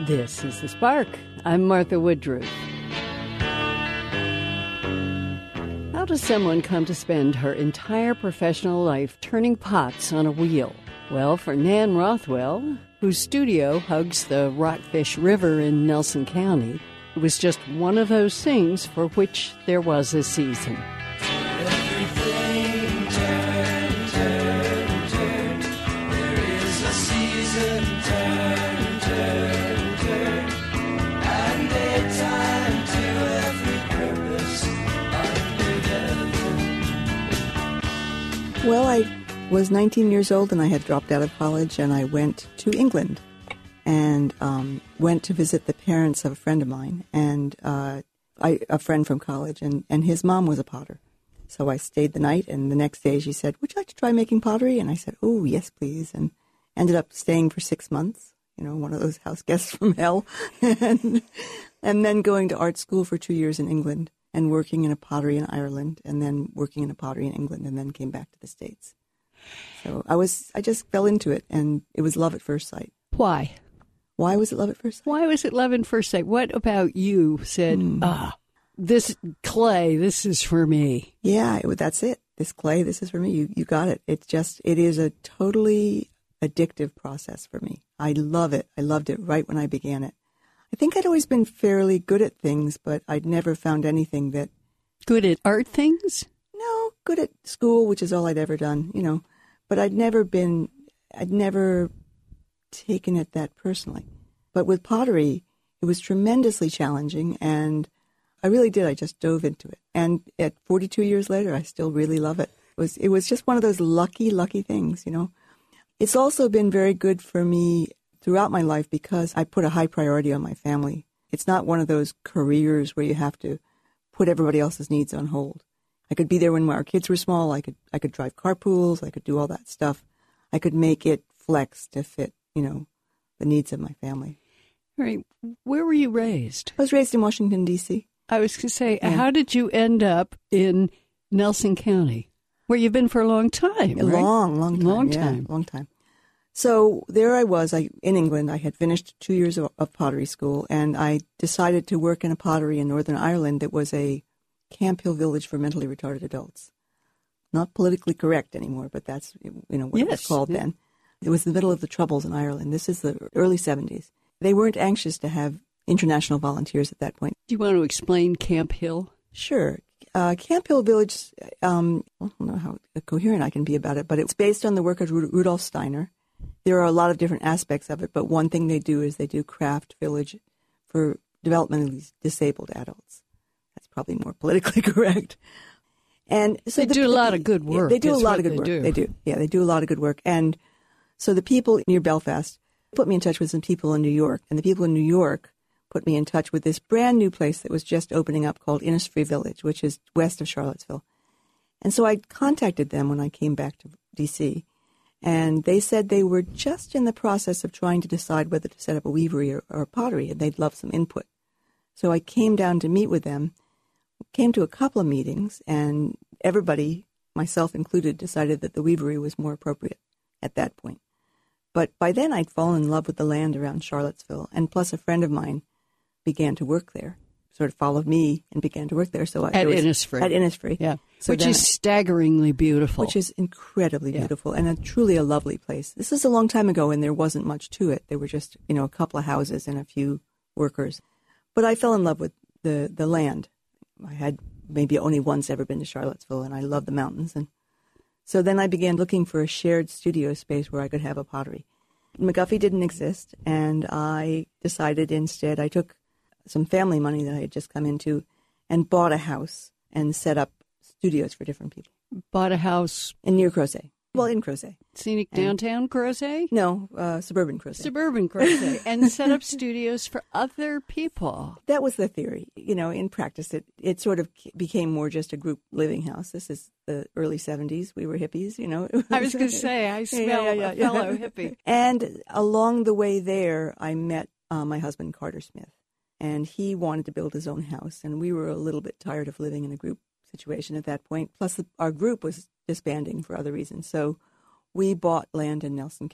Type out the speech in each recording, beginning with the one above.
This is The Spark. I'm Martha Woodruff. How does someone come to spend her entire professional life turning pots on a wheel? Well, for Nan Rothwell, whose studio hugs the Rockfish River in Nelson County, it was just one of those things for which there was a season. Everything turn, turn, turn. There is a season, turn, turn, turn. And a time to every purpose under heaven. Well, I was 19 years old and I had dropped out of college and I went to England and went to visit the parents of a friend of mine and a friend from college, and his mom was a potter. So I stayed the night, and the next day she said, "Would you like to try making pottery?" And I said, "Oh, yes, please." And ended up staying for 6 months, one of those house guests from hell, and then going to art school for 2 years in England and working in a pottery in Ireland, and then working in a pottery in England, and then came back to the States. So I just fell into it, and it was love at first sight. Why? Why was it love at first sight? Why was it love at first sight? What about you said, this clay, this is for me? Yeah, that's it. This clay, this is for me. You got it. It is a totally addictive process for me. I love it. I loved it right when I began it. I think I'd always been fairly good at things, but I'd never found anything that... Good at art things? No, good at school, which is all I'd ever done, But I'd never taken it that personally. But with pottery, it was tremendously challenging, and I really did. I just dove into it. And at 42 years later, I still really love it. It was just one of those lucky things, It's also been very good for me throughout my life because I put a high priority on my family. It's not one of those careers where you have to put everybody else's needs on hold. I could be there when our kids were small. I could drive carpools. I could do all that stuff. I could make it flex to fit, the needs of my family. All right. Where were you raised? I was raised in Washington, D.C. I was going to say, How did you end up in Nelson County, where you've been for a long time, right? Long time. So there I was in England. I had finished 2 years of pottery school, and I decided to work in a pottery in Northern Ireland that was a Camp Hill village for mentally retarded adults. Not politically correct anymore, but that's what it was called then. It was the middle of the Troubles in Ireland. This is the early 70s. They weren't anxious to have international volunteers at that point. Do you want to explain Camp Hill? Sure. Camp Hill Village, I don't know how coherent I can be about it, but it's based on the work of Rudolf Steiner. There are a lot of different aspects of it, but one thing they do is they do craft village for developmentally disabled adults. That's probably more politically correct. And so they do a lot of good work. They do a lot of good work. They do. Yeah, they do a lot of good work. And so the people near Belfast put me in touch with some people in New York. And the people in New York put me in touch with this brand new place that was just opening up called Innisfree Village, which is west of Charlottesville. And so I contacted them when I came back to D.C., and they said they were just in the process of trying to decide whether to set up a weavery or a pottery, and they'd love some input. So I came down to meet with them, came to a couple of meetings, and everybody, myself included, decided that the weavery was more appropriate at that point. But by then I'd fallen in love with the land around Charlottesville, and plus a friend of mine began to work there, sort of followed me and began to work there. So at Innisfree. At Innisfree. Yeah. So which is staggeringly beautiful. Which is incredibly beautiful and truly a lovely place. This is a long time ago and there wasn't much to it. There were just, a couple of houses and a few workers. But I fell in love with the land. I had maybe only once ever been to Charlottesville, and I love the mountains. And so then I began looking for a shared studio space where I could have a pottery. McGuffey didn't exist, and I decided instead, I took some family money that I had just come into and bought a house and set up studios for different people. Bought a house? Near Crozet. Well, in Crozet. Scenic downtown Crozet? No, suburban Crozet. Suburban Crozet. And set up studios for other people. That was the theory. In practice, it sort of became more just a group living house. This is the early 70s. We were hippies, I was going to say, I smell a fellow hippie. And along the way there, I met my husband, Carter Smith. And he wanted to build his own house. And we were a little bit tired of living in a group situation at that point. Plus, our group was disbanding for other reasons. So we bought land in Nelson County.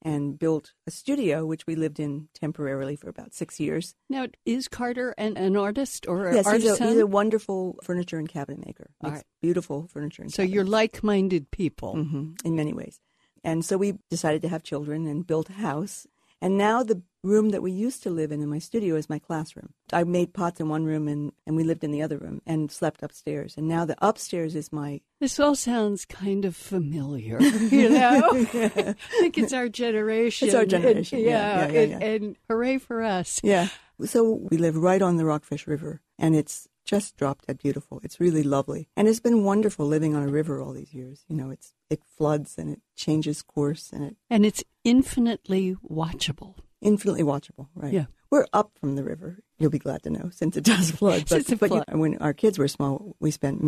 and built a studio, which we lived in temporarily for about 6 years. Now, is Carter an artist or an Yes, artisan? he's a wonderful furniture and cabinet maker. All Makes right. beautiful furniture and So cabinets. you're like-minded people. In many ways. And so we decided to have children and built a house. And now the room that we used to live in my studio is my classroom. I made pots in one room and we lived in the other room and slept upstairs. And now the upstairs is my... This all sounds kind of familiar, you know? I think it's our generation. It's our generation, yeah. And hooray for us. Yeah. So we live right on the Rockfish River, and it's just drop dead beautiful. It's really lovely. And it's been wonderful living on a river all these years. You know, it floods and it changes course And it's infinitely watchable. Infinitely watchable, right? Yeah. We're up from the river, you'll be glad to know, since it does flood. Since it floods. When our kids were small, we spent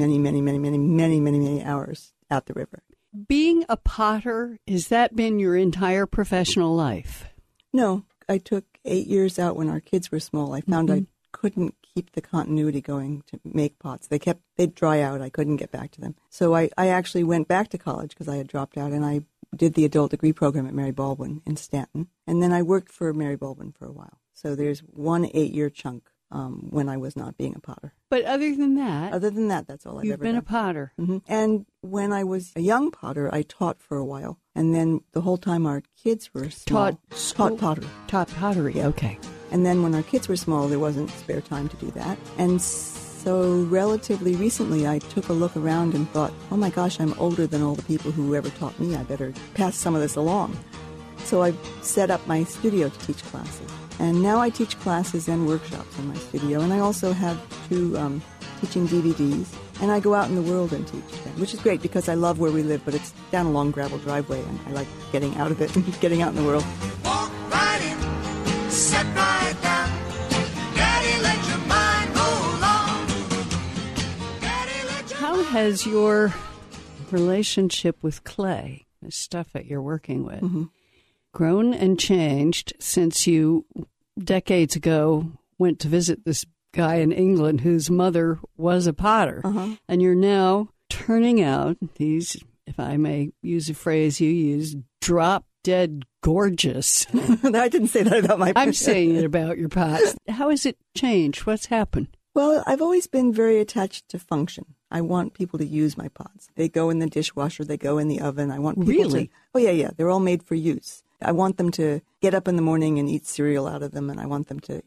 many hours at the river. Being a potter, has that been your entire professional life? No, I took 8 years out when our kids were small. I found I couldn't keep the continuity going to make pots. They'd dry out. I couldn't get back to them. So I actually went back to college because I had dropped out, and I did the adult degree program at Mary Baldwin in Stanton. And then I worked for Mary Baldwin for a while. So there's one 8-year chunk when I was not being a potter. But other than that, That's all I've you've ever been done. a potter. And when I was a young potter, I taught for a while. And then the whole time our kids were small, taught pottery. Taught pottery, okay. And then when our kids were small, there wasn't spare time to do that. And so relatively recently, I took a look around and thought, oh my gosh, I'm older than all the people who ever taught me. I better pass some of this along. So I set up my studio to teach classes. And now I teach classes and workshops in my studio. And I also have 2 teaching DVDs. And I go out in the world and teach them, which is great because I love where we live, but it's down a long gravel driveway, and I like getting out of it and getting out in the world. Walk right in, sit right down. Daddy, let your mind go long. Daddy, let your How has your relationship with clay, the stuff that you're working with, grown and changed since you decades ago went to visit this guy in England whose mother was a potter, and you're now turning out these, if I may use a phrase you use, drop dead gorgeous. I didn't say that about my I'm saying it about your pots. How has it changed? What's happened? Well, I've always been very attached to function. I want people to use my pots. They go in the dishwasher, they go in the oven. I want people Really? to... Oh, yeah. They're all made for use. I want them to get up in the morning and eat cereal out of them, and I want them to,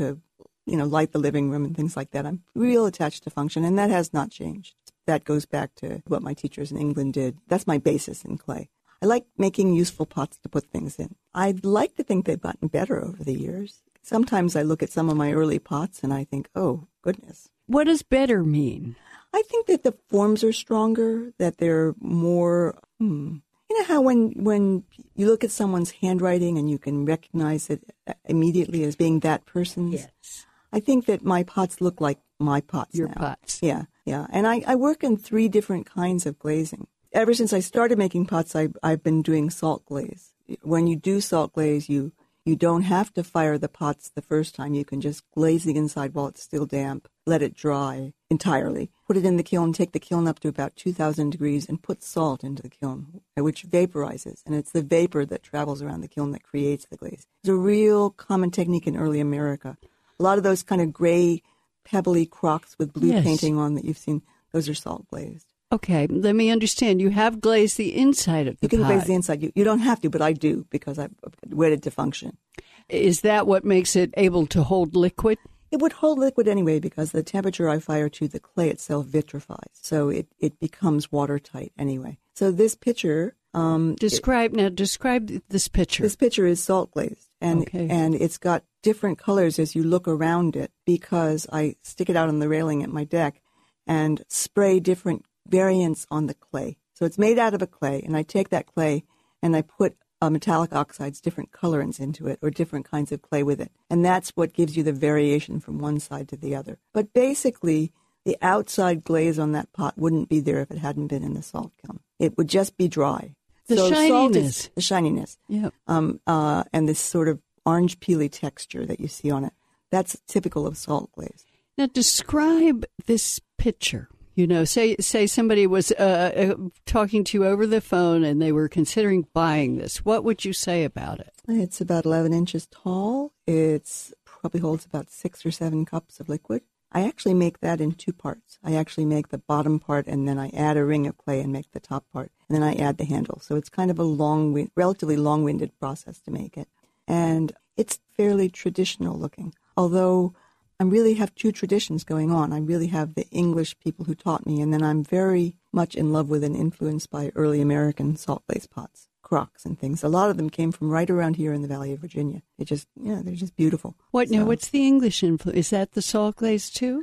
light the living room and things like that. I'm real attached to function, and that has not changed. That goes back to what my teachers in England did. That's my basis in clay. I like making useful pots to put things in. I'd like to think they've gotten better over the years. Sometimes I look at some of my early pots and I think, oh, goodness. What does better mean? I think that the forms are stronger, that they're more... You know how when you look at someone's handwriting and you can recognize it immediately as being that person's? Yes. I think that my pots look like my pots Your now. pots. Yeah. And I work in 3 different kinds of glazing. Ever since I started making pots, I've been doing salt glaze. When you do salt glaze, you don't have to fire the pots the first time. You can just glaze the inside while it's still damp, let it dry entirely, put it in the kiln, take the kiln up to about 2,000 degrees, and put salt into the kiln, which vaporizes. And it's the vapor that travels around the kiln that creates the glaze. It's a real common technique in early America. A lot of those kind of gray, pebbly crocks with blue Yes. painting on that you've seen, those are salt glazed. Okay, let me understand. You have glazed the inside of the You can pot. glaze the inside. You don't have to, but I do because I've wedded to function. Is that what makes it able to hold liquid? It would hold liquid anyway because the temperature I fire to, the clay itself vitrifies. So it becomes watertight anyway. So this pitcher... Describe this picture. This pitcher is salt glazed. And, Okay. and it's got different colors as you look around it because I stick it out on the railing at my deck and spray different variants on the clay. So it's made out of a clay, and I take that clay and I put metallic oxides, different colorants into it, or different kinds of clay with it. And that's what gives you the variation from one side to the other. But basically, the outside glaze on that pot wouldn't be there if it hadn't been in the salt kiln. It would just be dry. The So salt shininess. is the shininess. Yeah. And this sort of orange peely texture that you see on it. That's typical of salt glaze. Now describe this picture. You know, say somebody was talking to you over the phone and they were considering buying this. What would you say about it? It's about 11 inches tall. It probably holds about 6 or 7 cups of liquid. I actually make that in 2 parts. I actually make the bottom part, and then I add a ring of clay and make the top part. And then I add the handle. So it's kind of a relatively long-winded process to make it. And it's fairly traditional looking, although I really have 2 traditions going on. I really have the English people who taught me, and then I'm very much in love with and influenced by early American salt glaze pots, crocks and things. A lot of them came from right around here in the Valley of Virginia. They're just beautiful. Now, what's the English influence? Is that the salt glaze too?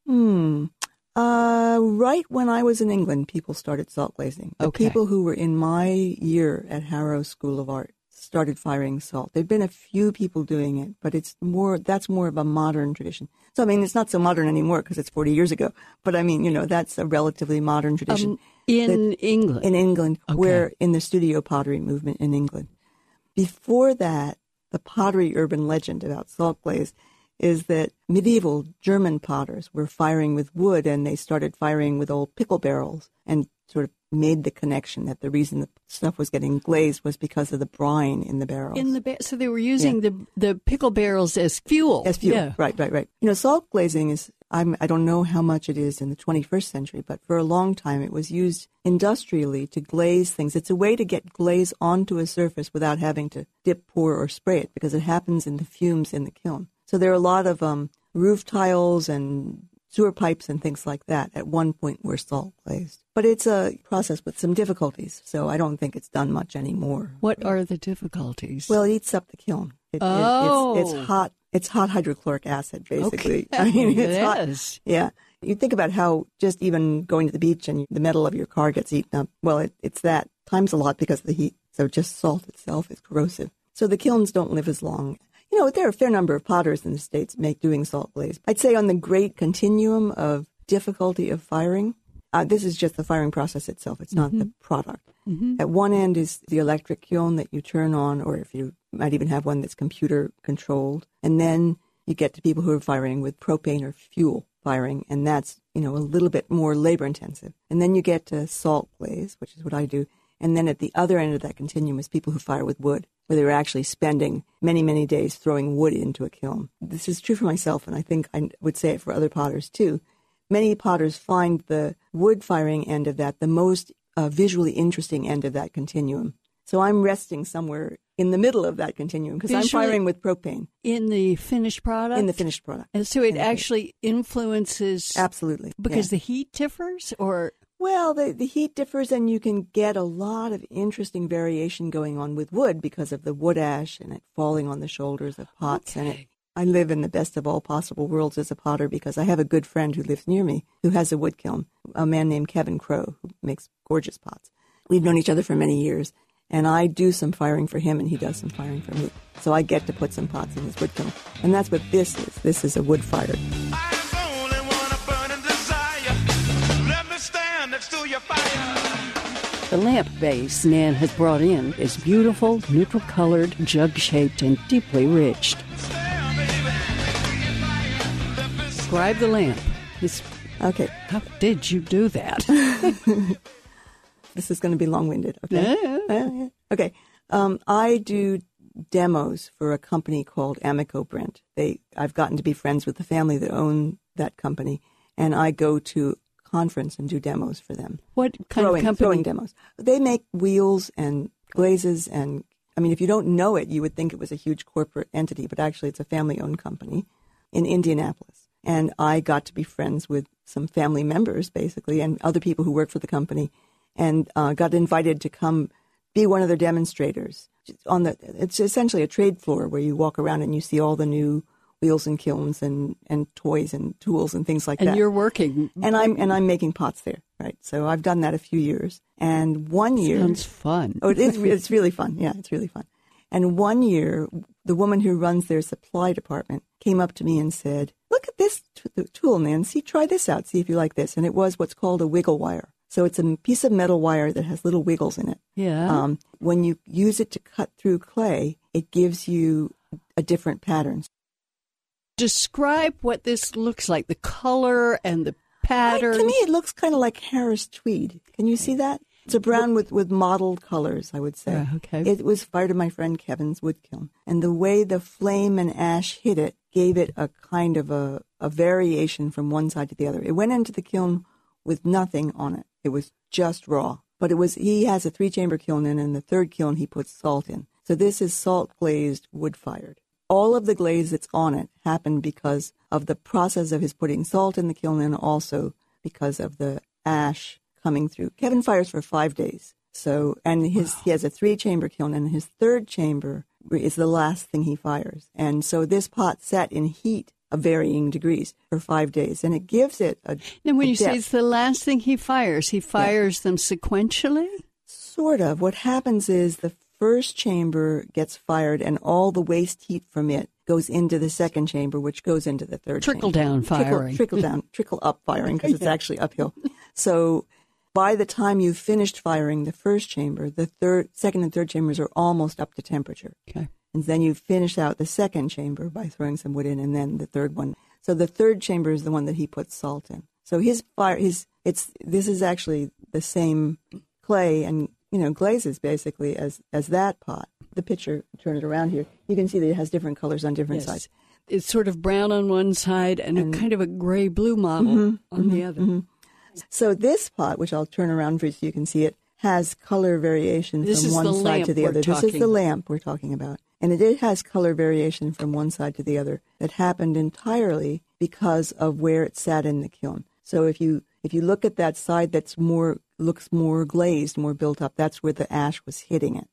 Right when I was in England, people started salt glazing. The people who were in my year at Harrow School of Art started firing salt. There'd been a few people doing it, but that's more of a modern tradition. So, I mean, it's not so modern anymore because it's 40 years ago. But, I mean, that's a relatively modern tradition. In England? In England, where in the studio pottery movement in England. Before that, the pottery urban legend about salt glaze is that medieval German potters were firing with wood, and they started firing with old pickle barrels and sort of made the connection that the reason the stuff was getting glazed was because of the brine in the barrels. So they were using the pickle barrels as fuel. As fuel, yeah. Right. Salt glazing is, I don't know how much it is in the 21st century, but for a long time it was used industrially to glaze things. It's a way to get glaze onto a surface without having to dip, pour, or spray it, because it happens in the fumes in the kiln. So there are a lot of roof tiles and sewer pipes and things like that at one point were salt glazed. But it's a process with some difficulties, so I don't think it's done much anymore. What are the difficulties? Well, it eats up the kiln. It's hot. It's hot hydrochloric acid, basically. Okay. I mean, it's hot. Yeah. You think about how just even going to the beach and the metal of your car gets eaten up. Well, it's that times a lot because of the heat. So just salt itself is corrosive. So the kilns don't live as long. There are a fair number of potters in the States doing salt glaze. I'd say on the great continuum of difficulty of firing, this is just the firing process itself. It's not the product. Mm-hmm. At one end is the electric kiln that you turn on, or if you might even have one that's computer controlled. And then you get to people who are firing with propane or fuel firing, and that's, a little bit more labor intensive. And then you get to salt glaze, which is what I do. And then at the other end of that continuum is people who fire with wood, where they're actually spending many, many days throwing wood into a kiln. This is true for myself, and I think I would say it for other potters too. Many potters find the wood firing end of that the most visually interesting end of that continuum. So I'm resting somewhere in the middle of that continuum because I'm firing with propane. In the finished product? In the finished product. And so it actually influences... Absolutely. Because the heat differs, or... Well, the heat differs, and you can get a lot of interesting variation going on with wood because of the wood ash and it falling on the shoulders of pots. Okay. And I live in the best of all possible worlds as a potter because I have a good friend who lives near me who has a wood kiln, a man named Kevin Crow, who makes gorgeous pots. We've known each other for many years, and I do some firing for him, and he does some firing for me. So I get to put some pots in his wood kiln. And that's what this is. This is a wood-fired. The lamp base Nan has brought in is beautiful, neutral-colored, jug-shaped, and deeply ridged. Describe the lamp. Okay. How did you do that? This is going to be long-winded. Okay. Yeah. Okay. I do demos for a company called Amico Brent. I've gotten to be friends with the family that own that company, and I go to conference and do demos for them. What kind of company? Throwing demos. They make wheels and glazes, and I mean, if you don't know it, you would think it was a huge corporate entity, but actually it's a family-owned company in Indianapolis. And I got to be friends with some family members, basically, and other people who work for the company, and got invited to come be one of their demonstrators. It's essentially a trade floor where you walk around and you see all the new wheels and kilns and toys and tools and things like that. And you're working. And I'm making pots there, right? So I've done that a few years. And one year... Sounds fun. Oh, it's really fun. Yeah, it's really fun. And one year, the woman who runs their supply department came up to me and said, "Look at this tool, Nancy. Try this out. See if you like this." And it was what's called a wiggle wire. So it's a piece of metal wire that has little wiggles in it. Yeah. When you use it to cut through clay, it gives you a different pattern. Describe what this looks like, the color and the pattern. To me, it looks kind of like Harris tweed. Can you see that? It's a brown with mottled colors, I would say. Okay. It was fired in my friend Kevin's wood kiln. And the way the flame and ash hit it gave it a kind of a variation from one side to the other. It went into the kiln with nothing on it. It was just raw. But he has a 3-chamber kiln in, and the third kiln he puts salt in. So this is salt glazed, wood fired. All of the glaze that's on it happened because of the process of his putting salt in the kiln and also because of the ash coming through. Kevin fires for 5 days. He has a 3-chamber kiln, and his third chamber is the last thing he fires. And so this pot sat in heat of varying degrees for 5 days, and it gives it a And when you depth. say it's the last thing he fires them sequentially? Sort of. What happens is the first chamber gets fired, and all the waste heat from it goes into the second chamber, which goes into the third Trickle chamber. down firing. Trickle up firing, because it's actually uphill. So by the time you've finished firing the first chamber, the second and third chambers are almost up to temperature. Okay. And then you finish out the second chamber by throwing some wood in, and then the third one. So the third chamber is the one that he puts salt in. So this is actually the same clay and glazes basically as that pot. The picture, turn it around here, you can see that it has different colors on different sides. It's sort of brown on one side and a kind of a gray-blue model on the other. Mm-hmm. So this pot, which I'll turn around for you so you can see it, has color variation from one side to the other. This is the lamp we're talking about. And it has color variation from one side to the other that happened entirely because of where it sat in the kiln. So if you look at that side that's looks more glazed, more built up, that's where the ash was hitting it.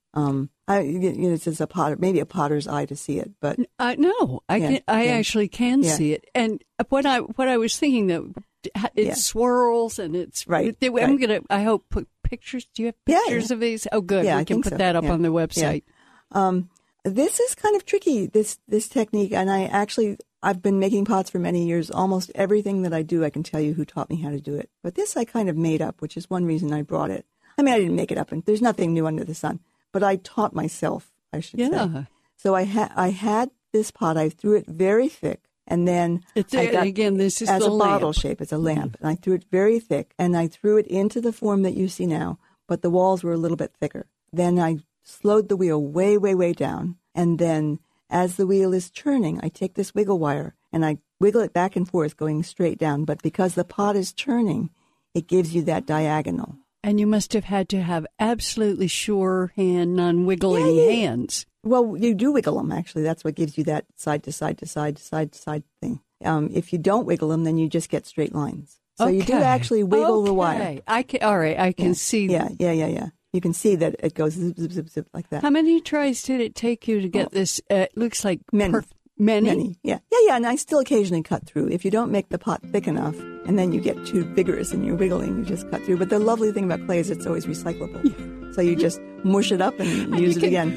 It's just maybe a potter's eye to see it, but no, I actually can see it. And what I was thinking that it swirls and it's right. I'm gonna. I hope put pictures. Do you have pictures of these? Oh, good. Yeah, we can put that up on the website. Yeah. This is kind of tricky. This technique, and I've been making pots for many years. Almost everything that I do, I can tell you who taught me how to do it. But this I kind of made up, which is one reason I brought it. I mean, I didn't make it up, and there's nothing new under the sun. But I taught myself, I should say. So I had this pot. I threw it very thick, and then this is as the a lamp. bottle shape. It's a lamp, and I threw it very thick, and I threw it into the form that you see now. But the walls were a little bit thicker. Then I slowed the wheel way, way, way down, and then as the wheel is turning, I take this wiggle wire and I wiggle it back and forth, going straight down. But because the pot is turning, it gives you that diagonal. And you must have had to have absolutely sure hand, non-wiggling hands. Well, you do wiggle them, actually. That's what gives you that side to side to side to side to side thing. If you don't wiggle them, then you just get straight lines. So you do actually wiggle the wire. I can see. Yeah. You can see that it goes zip, zip, zip, zip like that. How many tries did it take you to get this? It looks like many. Many? Yeah. And I still occasionally cut through. If you don't make the pot thick enough, and then you get too vigorous in your wiggling, you just cut through. But the lovely thing about clay is it's always recyclable. Yeah. So you just mush it up and use it again.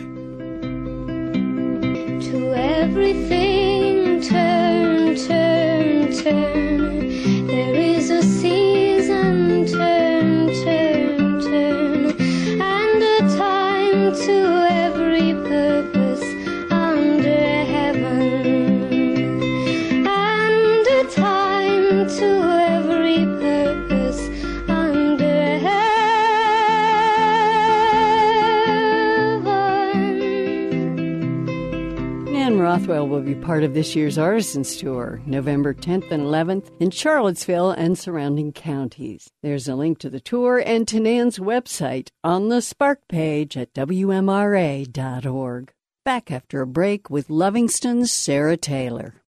To everything, turn, turn, turn. There is a season, turn, turn, turn. And a time to every purpose under heaven. And a time to every purpose under heaven. Nan Rothwell will be part of this year's Artisans Tour, November 10th and 11th in Charlottesville and surrounding counties. There's a link to the tour and to Nan's website on the Spark page at WMRA.org. Back after a break with Livingston's Sarah Taylor.